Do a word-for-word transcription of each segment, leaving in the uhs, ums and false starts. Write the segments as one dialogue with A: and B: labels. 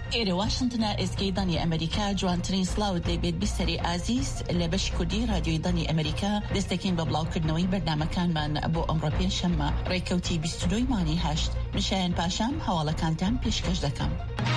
A: ئێرە واشنتنە ئێسکەی دانی ئەمریکا جوانترین سلااوت دەیبێت بیسەری ئازیز لە بەشی کوردی رادیۆی دانی ئەمریکا دەستەکەین بە بڵاوکردنەوەی بەرنامەکانمان بۆ ئەمڕۆ پێنجشەممە ڕێکەوتی بیست و دوو مانگی هەشت میشایەن پاشام هەواڵەکانتان پێشکەش دەکەم.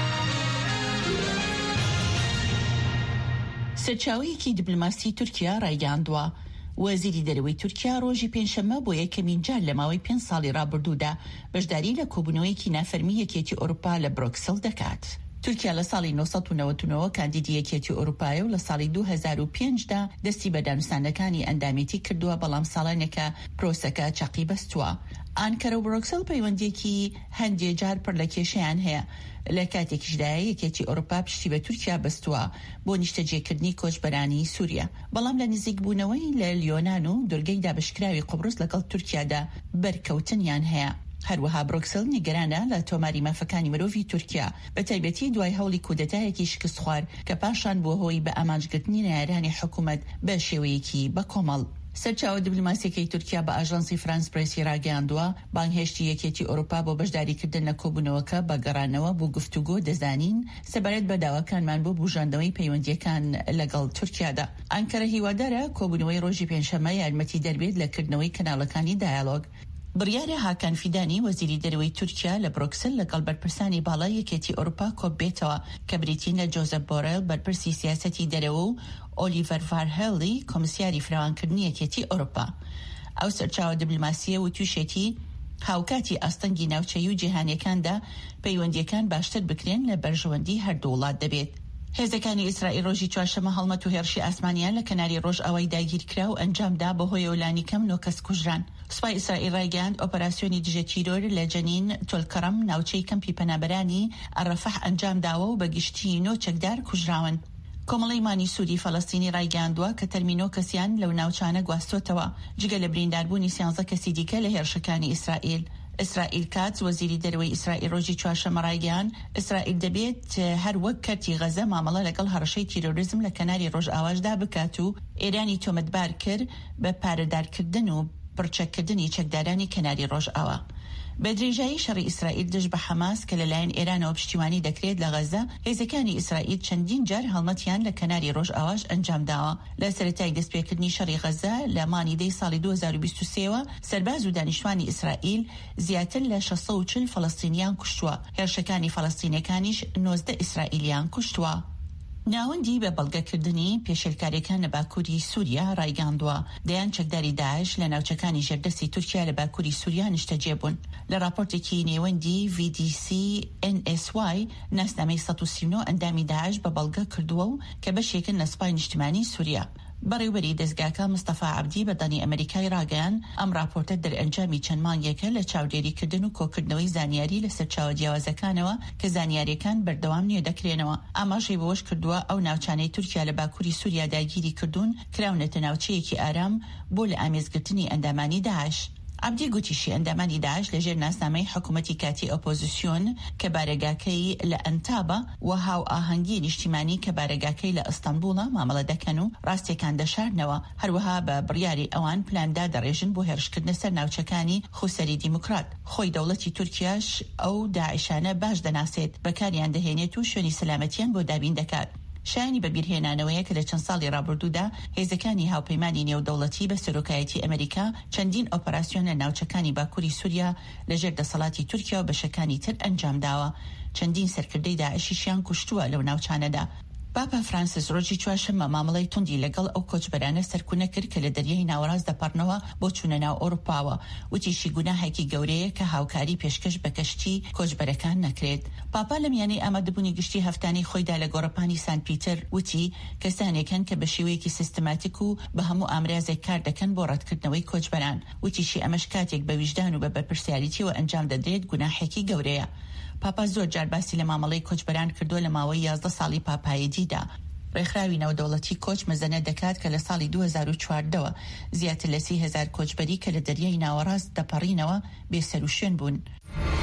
A: سەرچاوەیەکی دیپلۆماسی تورکیا ڕایگەاندووە وەزیری دەرەوەی تورکیا ڕۆژی پێنجشەممە بۆ یەکەمین جار لە ماوەی پێنج ساڵی ڕابردوودا بەشداری لە کۆبوونەوەیەکی نافەرمی یەکێتی ئەوروپا لە بروکسل دەکات. تورکیا لە ساڵی نۆ سەد و نەوەت و نۆ کاندیدی یەکێتی ئەوروپایە و لە ساڵی دوو هەزار و پێنجدا دەستی بە دانوستانەکانی ئەندامێتی کردووە، بەڵام ساڵانێکە پرۆسەکە چەقی بەستووە. ئانکەرە و بروکسل پەیوەندیەکی هەندێک جار پڕ لە کێشەیان هەیە. لە کاتێکیشدایە یەکێتی ئەوروپا پشتی بە تورکیا بەستووە بۆ نیشتەجێکردنی کۆچبەرانی سووریا، بەڵام لە نزیکبوونەوەی لە لیۆنان و دورگەی دابشکراوی قوبرس لەگەڵ تورکیادا بەرکەوتنیان هەیە. هەروەها بروکسل نیگەرانە لە تۆماری مافەکانی مرۆڤی تورکیا، بە تایبەتی دوای هەوڵی کودەتایەکی شکست خوار کە پاشان بۆ هۆی بە ئامانجگرتنی نایرانی حکوومەت بە شێوەیەکی بە کۆمەڵ. سەرچاوە دیپلۆماسیەکەی تورکیا بە ئاژانسی فرانس پرێسی ڕاگەاندووە بانگهێشتی یەکێتی ئەوروپا بۆ بەشداریکردن لە کۆبوونەوەکە بە گەڕانەوە بۆ گفتوگۆ دەزانین سەبارەت بە داواکانمان بۆ بوژاندنەوەی پەیوەندیەکان لەگەڵ تورکیادا. ئانکەرە هیوادارە کۆبوونەوەی ڕۆژی پێنجشەممە یارمەتی دەربێت لە کردنەوەی کەناڵەکانی دایالۆگ. بڕیارە هاکان فیدانی وەزیری دەرەوەی تورکیا لە بروکسل لەگەڵ بەرپرسانی باڵای یەکێتی ئەوروپا کۆب بێتەوە کە بریتینە جۆزەف بۆرێل بەرپرسی سیاسەتی دەرەوە و ئۆلیڤەر ڤارهێڵی کۆمسیاری فراوانکردنی یەکێتی ئەوروپا. ئەو سەرچاوە دیپلۆماسیە و تووشێتی هاوکاتی ئاستەنگی ناوچەیی و جیهانیەکاندا پەیوەندیەکان باشتر بکرێن لە بەرژەوەندی هەردوو وڵات دەبێت. هێزەکانی ئیسرائیل ڕۆژی چوارشەممە هەڵمەت و هێرشی ئاسمانیان لە کەناری ڕۆژ ئاوای داگیرکرا و ئەنجامدا بەهۆی ئەولانی کەم نۆ کەس کوژران. سوپای ئیسرائیل ڕایگەاند ئۆپەراسیۆنی دژە تیرۆر لە جەنین تۆلکەڕەم ناوچەی کەمپی پەنابەرانی ئەڕەفەح ئەنجامداوە و بە گشتی نۆ چەکدار کوژراون. کۆمەڵی مانی سووری فەڵەستینی ڕایگەاندووە کە تەرمینۆ کەسیان لەو ناوچانە گواستوتەوە جگە لە برینداربوونی سیانزە کەسی دیکە لە هێرشەکانی ئیسرائیل. ئیسرائیل کات وەزیری دەرەوەی ئیسرائیل ڕۆژی چوارشەممە ڕایگەیاند ئیسرائیل دەبێت هەر وەک کەرتی غەزە مامەڵە لەگەڵ هەڕەشەی تیرۆریزم لە کەناری ڕۆژ ئاواژدا بکات و ئێرانی تۆمەتبار کرد بە پارەدارکردن و پڕچەکردنی چەکدارانی کەناری ڕۆژ ئاوا. بە درێژایی شەڕی ئیسرائیل دژ بە حەماس کە لەلایەن ئێرانەوە پشتیوانی دەکرێت لە غەزە، هێزەکانی ئیسرائیل چەندین جار هەڵمەتیان لە کەناری ڕۆژ ئاواژ ئەنجامداوە. لە سەرەتای دەستپێکردنی شەڕی غەزە لە مانیدەی ساڵی دوو هەزار و بیست و سێەوە سەرباز و دانیشتوانی ئیسرائیل زیاتر لە شەش سەد و چل فەڵەستینیان کوشتووە، هێرشەکانی فەڵەستینیەکانیش نۆزدە ئیسرائیلیان کوشتووە. ناوەندی بە بەڵگەکردنی پێشێلکاریەکان لە باکووری سووریا ڕایگەاندووە دەیان چەکداری داعش لە ناوچەکانی ژێردەستی تورکیا لە باکووری سووریا نیشتەجێ بوون. لە راپۆرتێکی نێوەندی ڤی دی سی ئێن ئێس وای ناسنامەی سەد و سی و نۆ ئەندامی داعش بە بەڵگە کردووە و کە بەشێکن لە سوپای نیشتیمانی سووریا. بەڕێوەبەری دەستگاکە مستەفا عەبدی بە دانی ئەمریکای ڕاگەیاند ئەم راپۆرتە دەرئەنجامی چەند مانگێکە لە چاودێریکردن و کۆکردنەوەی زانیاری لەسەر چاوە جیاوازەکانەوە کە زانیاریەکان بەردەوام نوێ دەکرێنەوە. ئاماژەی بەوەش کردووە ئەو ناوچانەی تورکیا لە باکووری سووریا داگیری کردوون کراونەتە ناوچەیەکی ئارام بۆ لە ئامێزگرتنی ئەندامانی داعش. عەبدی گوتیشی ئەندامانی داعش لەژێر ناسنامەی حکوومەتی کاتی ئۆپۆزیسیۆن کە بارەگاکەی لە ئەنتابە و هاو ئاهەنگی نیشتیمانی کە بارەگاکەی لە ئەستەنبوڵە مامەڵە دەکەن و ڕاستیەکان دەشارنەوە. هەروەها بە بڕیاری ئەوان پلاندا دەڕێژن بۆ هێرشکردنە سەر ناوچەکانی خوسەری دیموکرات. خۆی دەوڵەتی تورکیاش ئەو داعشانە باش دەناسێت، بەکاریان دەهێنێت و شوێنی سەلامەتیان بۆ دابین دەکات. شایانی بەبیرهێنانەوەیە کە لە چەند ساڵی ڕابردوودا هێزەکانی هاوپەیمانی نێودەوڵەتی بە سەرۆکایەتی ئەمریکا چەندین ئۆپەراسیۆن لە ناوچەکانی باکووری سووریا لەژێر دەسەڵاتی تورکیا و بەشەکانی تر ئەنجامداوە. چەندین سەرکردەی داعشیشیان کوشتووە لەو ناوچانەدا. پاپا فرانسیس ڕۆژی چوارشەممە مامەڵەی توندی لەگەڵ ئەو کۆچبەرانە سەرکوونە کرد کە لە دەریای ناوەڕاست دەپەڕنەوە بۆ چوونە ناو ئەوروپاوە. وتیشی گوناهێکی گەورەیە کە هاوکاری پێشکەش بە کەشتی کۆچبەرەکان نەکرێت. پاپا لە میانەی ئامادەبوونی گشتی هەفتانەی خۆیدا لە گۆڕەپانی سان پیتر وتی کەسانێکن کە بە شێوەیەکی سیستماتیک و بە هەموو ئامرازێک کار دەکەن بۆ ڕەتکردنەوەی کۆچبەران. وتیشی ئەمەش کاتێک بە ویژدان و بە بەرپرسیاریتیەوە ئەنجام دەدرێت گوناهێکی گەورەیە. پاپا زۆر جار باسی لە مامەڵەی کۆچبەران کردووە لە ماوەی یازدە ساڵی پاپایەتیدا. ڕێکخراوی ناودەوڵەتی کۆچ مەزەنە دەکات کە لە ساڵی دوو هەزار و چواردەوە زیاتر لە سی هەزار کۆچبەری کە لە دەریای ناوەڕاست دەپەڕینەوە بێسەر و شوێن بوون.